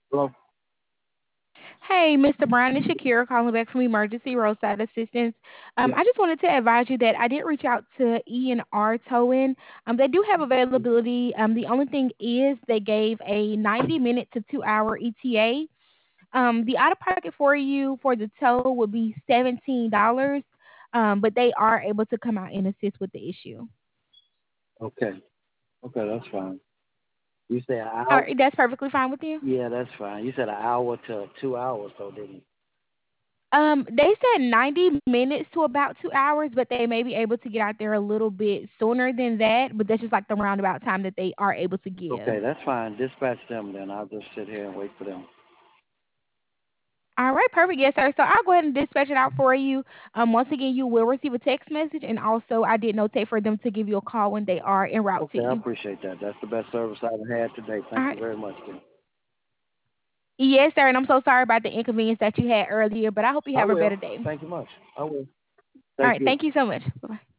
Hello? Hey, Mr. Brown and Shakira calling back from Emergency Roadside Assistance. Yeah. I just wanted to advise you that I did reach out to E&R Towing. They do have availability. The only thing is they gave a 90-minute to 2-hour ETA. The out of pocket for you for the tow would be $17, but they are able to come out and assist with the issue. Okay. Okay, that's fine. You said an All hour? right, that's perfectly fine with you. Yeah, that's fine. You said an hour to 2 hours, though, didn't you? They said 90 minutes to about 2 hours, but they may be able to get out there a little bit sooner than that. But that's just like the roundabout time that they are able to give. Okay, that's fine. Dispatch them then. I'll just sit here and wait for them. All right, perfect. Yes, sir. So I'll go ahead and dispatch it out for you. Once again, you will receive a text message, and also I did notate for them to give you a call when they are en route to Okay, I you. appreciate that. That's the best service I've had today. All Thank you right. very much, then. Yes, sir. And I'm so sorry about the inconvenience that you had earlier, but I hope you I have a will. better day. Thank you much. I will. All Thank right. you. Thank you so much. Bye.